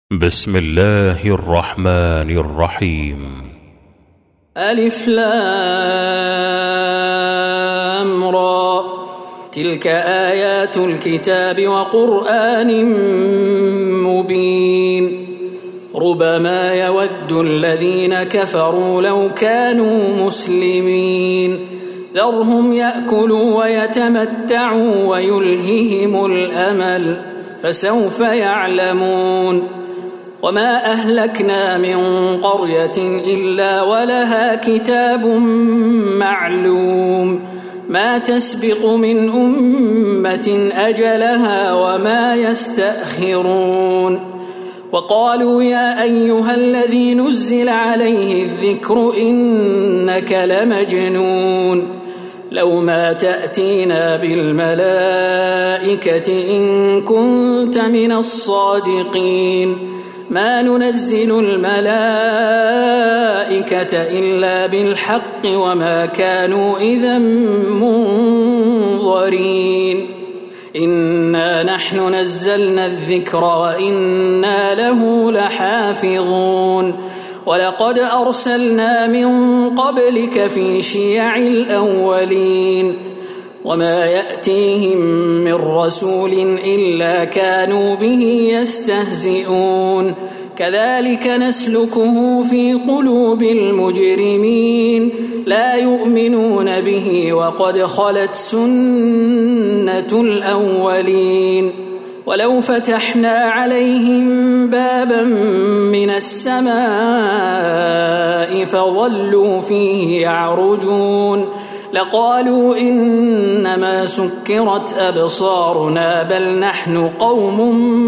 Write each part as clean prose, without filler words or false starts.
بسم الله الرحمن الرحيم. ألف لام را، تلك آيات الكتاب وقرآن مبين. ربما يود الذين كفروا لو كانوا مسلمين، ذرهم يأكلوا ويتمتعوا ويلههم الأمل، فسوف يعلمون. وما أهلكنا من قرية إلا ولها كتاب معلوم، ما تسبق من أمة أجلها وما يستأخرون. وقالوا يا أيها الذي نزل عليه الذكر إنك لمجنون، لو ما تأتينا بالملائكة إن كنت من الصادقين، ما ننزل الملائكة إلا بالحق وما كانوا إذا منظرين. إنا نحن نزلنا الذكر وإنا له لحافظون. ولقد أرسلنا من قبلك في شيع الأولين، وما يأتيهم من رسول إلا كانوا به يستهزئون. كذلك نسلكه في قلوب المجرمين، لا يؤمنون به وقد خلت سنة الأولين. ولو فتحنا عليهم بابا من السماء فظلوا فيه يعرجون لقالوا إنما سكرت أبصارنا بل نحن قوم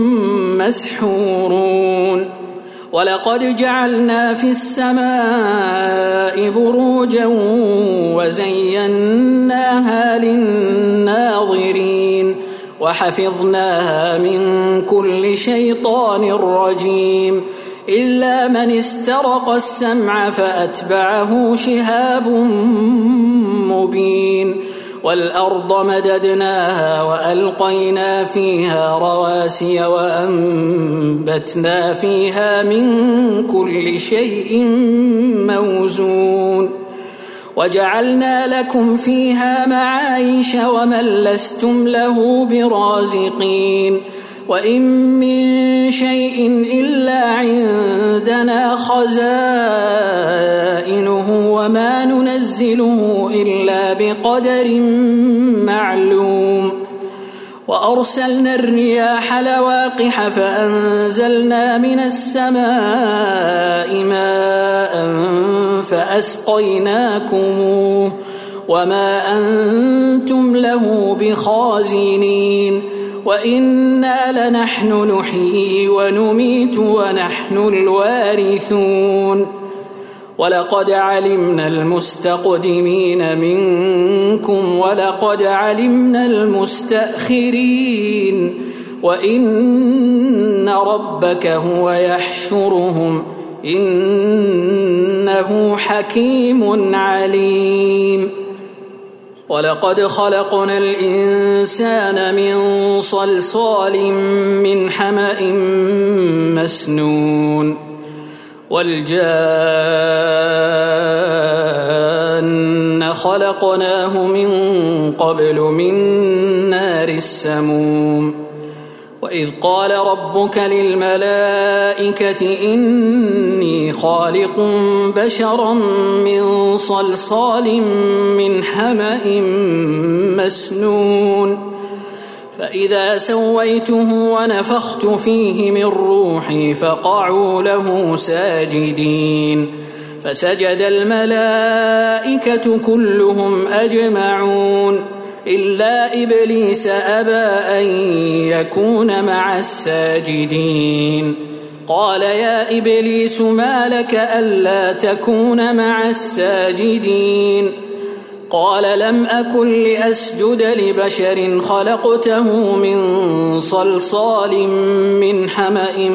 مسحورون. ولقد جعلنا في السماء بروجا وزيناها للناظرين وحفظناها من كل شيطان رجيم، إلا من استرق السمع فأتبعه شهاب مبين. والأرض مددناها وألقينا فيها رواسي وأنبتنا فيها من كل شيء موزون. وجعلنا لكم فيها معايش ومن لستم له برازقين. وإن من شيء إلا عندنا خزائنه وما ننزله إلا بقدر معلوم. وأرسلنا الرياح لواقح فأنزلنا من السماء ماء فأسقيناكموه وما أنتم له بخازنين. وإنا لنحن نحيي ونميت ونحن الوارثون. ولقد علمنا المستقدمين منكم ولقد علمنا المستأخرين، وإن ربك هو يحشرهم إنه حكيم عليم. ولقد خلقنا الإنسان من صلصال من حمأ مسنون، والجان خلقناه من قبل من نار السموم. وإذ قال ربك للملائكة إني خالق بشرا من صلصال من حمأ مسنون، فإذا سويته ونفخت فيه من روحي فقعوا له ساجدين، فسجد الملائكة كلهم أجمعون إلا إبليس أبى أن يكون مع الساجدين. قال يا إبليس ما لك ألا تكون مع الساجدين؟ قال لم أكن لأسجد لبشر خلقته من صلصال من حمأ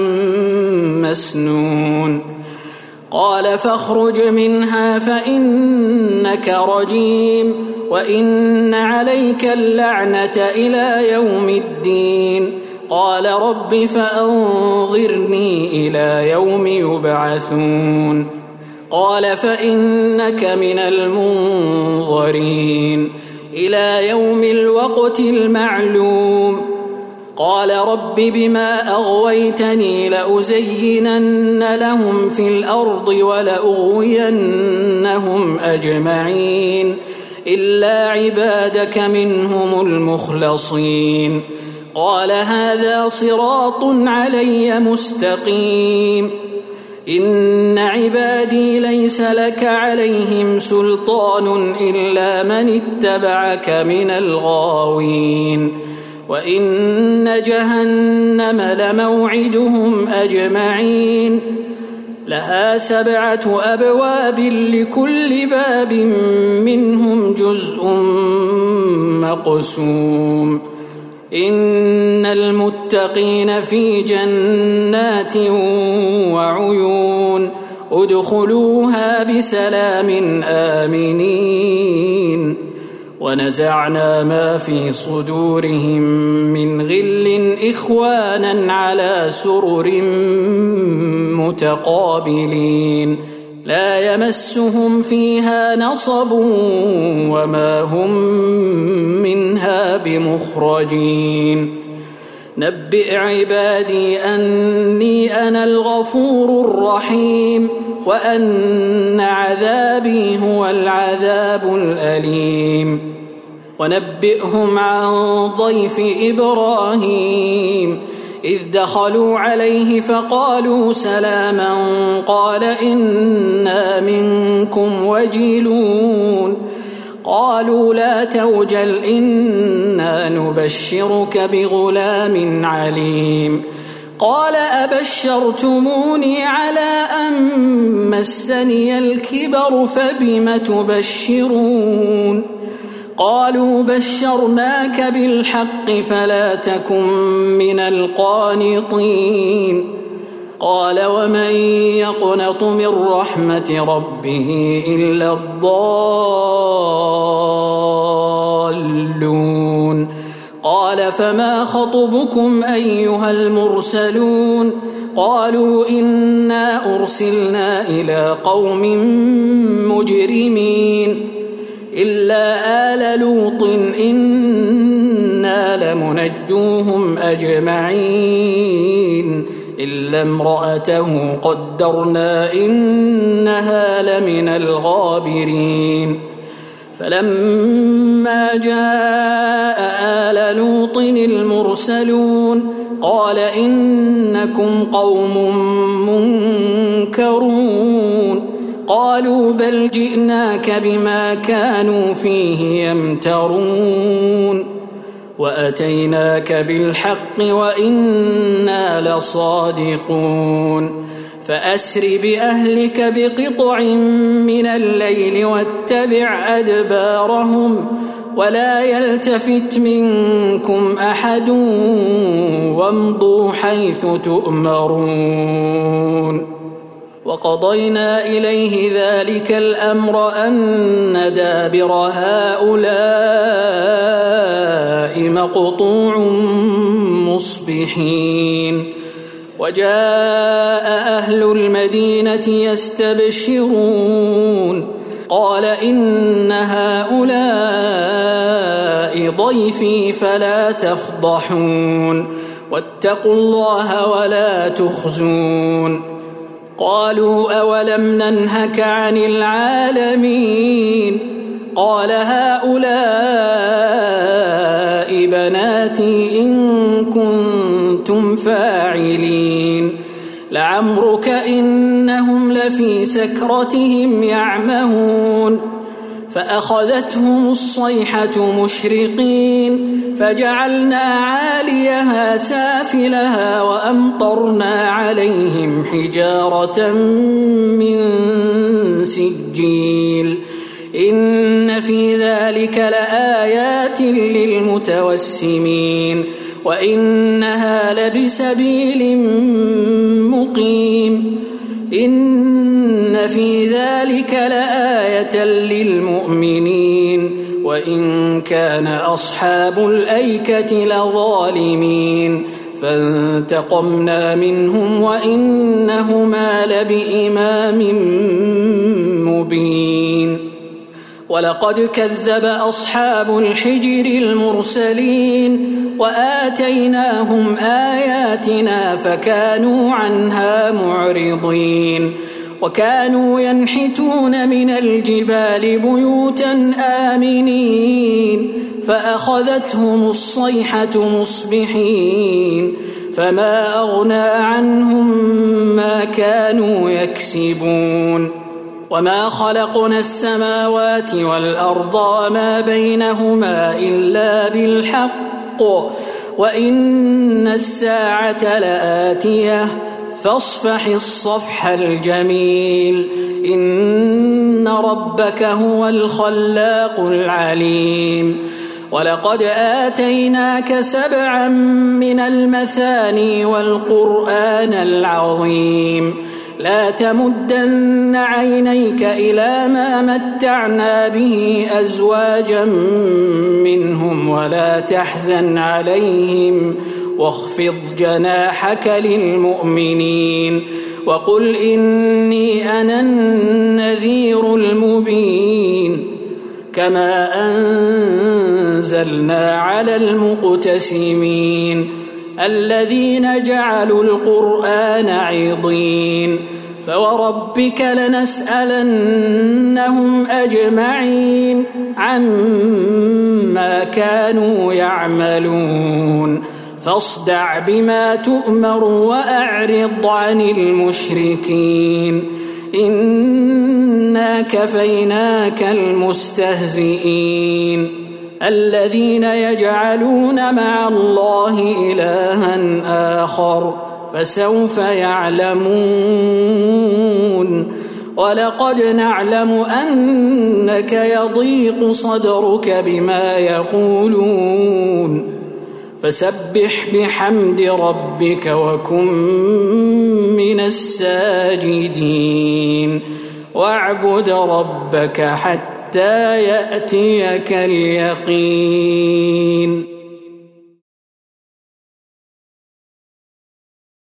مسنون. قال فاخرج منها فإنك رجيم وإن عليك اللعنة إلى يوم الدين. قال رب فأنظرني إلى يوم يبعثون قال فإنك من المنظرين إلى يوم الوقت المعلوم قال رب بما أغويتني لأزينن لهم في الأرض ولأغوينهم أجمعين إلا عبادك منهم المخلصين قال هذا صراط علي مستقيم إن عبادي ليس لك عليهم سلطان إلا من اتبعك من الغاوين وإن جهنم لموعدهم أجمعين لها 7 أبواب لكل باب منهم جزء مقسوم إن المتقين في جنات وعيون ادخلوها بسلام آمنين ونزعنا ما في صدورهم من غل إخوانا على سرر متقابلين لا يمسهم فيها نصب وما هم منها بمخرجين نبئ عبادي أني أنا الغفور الرحيم وأن عذابي هو العذاب الأليم ونبئهم عن ضيف إبراهيم إذ دخلوا عليه فقالوا سلاما قال إنا منكم وجلون قالوا لا توجل إنا نبشرك بغلام عليم قال أبشرتموني على أن مسني الكبر فبم تبشرون قالوا بشرناك بالحق فلا تكن من القانطين قال ومن يقنط من رحمة ربه إلا الضالون قال فما خطبكم أيها المرسلون قالوا إنا أرسلنا إلى قوم مجرمين إلا آل لوط إنا لمنجوهم أجمعين إلا امرأته قدرنا إنها لمن الغابرين فلما جاء آل لوط المرسلون قال إنكم قوم منكرون قالوا بل جئناك بما كانوا فيه يمترون وأتيناك بالحق وإنا لصادقون فأسر بأهلك بقطع من الليل واتبع أدبارهم ولا يلتفت منكم أحد وامضوا حيث تؤمرون وقضينا إليه ذلك الأمر أن دابر هؤلاء مقطوع مصبحين وجاء أهل المدينة يستبشرون قال إن هؤلاء ضيفي فلا تفضحون واتقوا الله ولا تخزون قالوا أولم ننهك عن العالمين قال هؤلاء بناتي إن كنتم فاعلين لعمرك إنهم لفي سكرتهم يعمهون فأخذتهم الصيحة مشرقين فجعلنا عاليها سافلها وأمطرنا عليهم حجارة من سجيل إن في ذلك لآيات للمتوسمين وإنها لبسبيل مقيم إن في ذلك لآية للمؤمنين وإن كان أصحاب الأيكة لظالمين فانتقمنا منهم وإنهما لبإمام مبين ولقد كذب أصحاب الحجر المرسلين وآتيناهم آياتنا فكانوا عنها معرضين وكانوا ينحتون من الجبال بيوتا آمنين فأخذتهم الصيحة مصبحين فما أغنى عنهم ما كانوا يكسبون وما خلقنا السماوات والأرض وما بينهما إلا بالحق وإن الساعة لآتية فاصفح الصفح الجميل إن ربك هو الخلاق العليم ولقد آتيناك 7 من المثاني والقرآن العظيم لا تمدن عينيك إلى ما متعنا به أزواجا منهم ولا تحزن عليهم واخفض جناحك للمؤمنين وقل إني أنا النذير المبين كما أنزلنا على المقتسمين الذين جعلوا القرآن عضين فوربك لنسألنهم أجمعين عما كانوا يعملون فاصدع بما تؤمر وأعرض عن المشركين إنا كفيناك المستهزئين الذين يجعلون مع الله إلها آخر فسوف يعلمون ولقد نعلم أنك يضيق صدرك بما يقولون فسبح بحمد ربك وكن من الساجدين واعبد ربك حتى يأتيك اليقين.